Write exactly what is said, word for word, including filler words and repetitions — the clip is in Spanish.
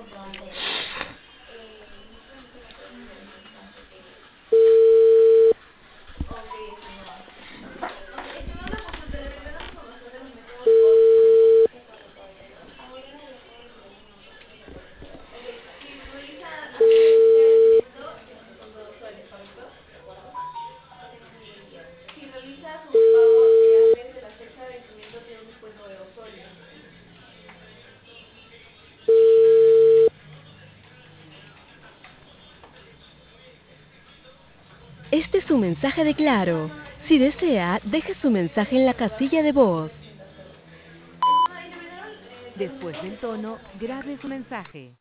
Este es su mensaje de Claro. Si desea, deje su mensaje en la casilla de voz. Después del tono, grabe su mensaje.